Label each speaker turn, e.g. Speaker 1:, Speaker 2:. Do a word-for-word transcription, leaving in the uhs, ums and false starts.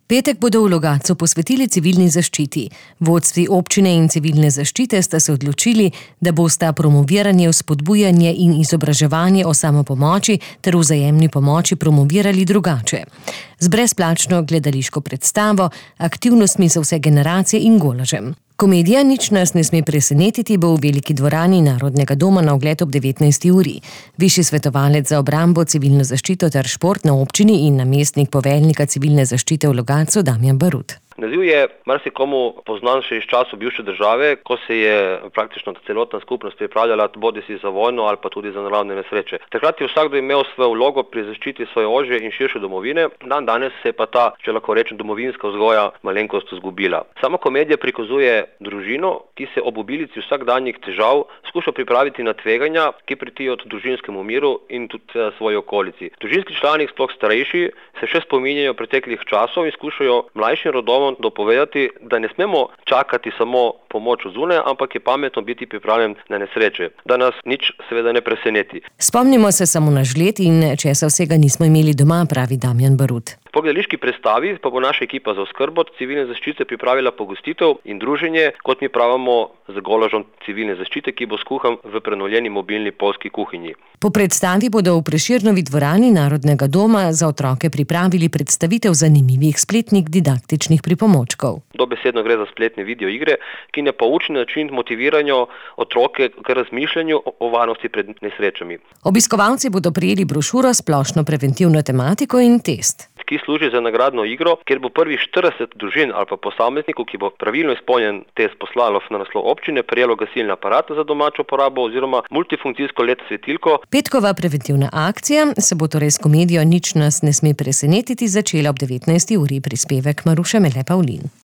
Speaker 1: Petek bodo v Logatcu posvetili civilni zaščiti. Vodstvi občine in civilne zaščite sta se odločili, da bosta promoviranje, vzpodbujanje in izobraževanje o samopomoči ter vzajemni pomoči promovirali drugače. Z brezplačno gledališko predstavo, aktivnostmi za vse generacije in golažem. Komedija Nič nas ne sme presenetiti bo v veliki dvorani Narodnega doma na ogled ob devetnajsti uri. Višji svetovalec za obrambo, civilno zaščito ter šport na občini in namestnik poveljnika civilne zaščite v Logatcu Damjan Barut.
Speaker 2: Naziv je marsikomu poznan še iz časov bivše države, ko se je praktično celotna skupnost pripravljala bodisi za vojno ali pa tudi za naravne nesreče. Takrat je vsakdo imel svojo vlogo pri zaščiti svoje ožje in širše domovine, dan danes se je pa ta, če lahko rečem, domovinska vzgoja malenkost izgubila. Sama komedija prikazuje družino, ki se ob obilici vsakdanjih težav skuša pripraviti na tveganja, ki pretijo družinskemu miru in tudi svoji okolici. Družinski člani, sploh starejši, se še spominjajo preteklih časov in skušajo mlajšim rodom dopovedati, da ne smemo čakati samo pomoč od zunaj, ampak je pametno biti pripravljen na nesreče, da nas nič seveda ne preseneti.
Speaker 1: Spomnimo se samo na žled in česa vsega nismo imeli doma, pravi Damjan Barut.
Speaker 2: Po gledališki predstavi pa bo naša ekipa za oskrbo civilne zaščite pripravila pogostitev in druženje, kot mi pravimo, z golažem civilne zaščite, ki bo skuhan v prenovljeni mobilni poljski kuhinji.
Speaker 1: Po predstavi bodo v Prešernovi dvorani Narodnega doma za otroke pripravili predstavitev zanimivih spletnih didaktičnih pripomočkov.
Speaker 2: Dobesedno gre za spletne videoigre, ki na poučen način motivirajo otroke k razmišljanju o varnosti pred nesrečami.
Speaker 1: Obiskovalci bodo prejeli brošuro, splošno preventivno tematiko in test,
Speaker 2: ki služi za nagradno igro, kjer bo prvih štirideset družin ali pa posameznikov, ki bo pravilno izpolnjen test poslalo na naslov občine, prejelo gasilni aparat za domačo porabo oziroma multifunkcijsko L E D svetilko.
Speaker 1: Petkova preventivna akcija se bo torej s komedijo Nič nas ne sme presenetiti začela ob devetnajsti uri, prispevek Maruše Mele Pavlin.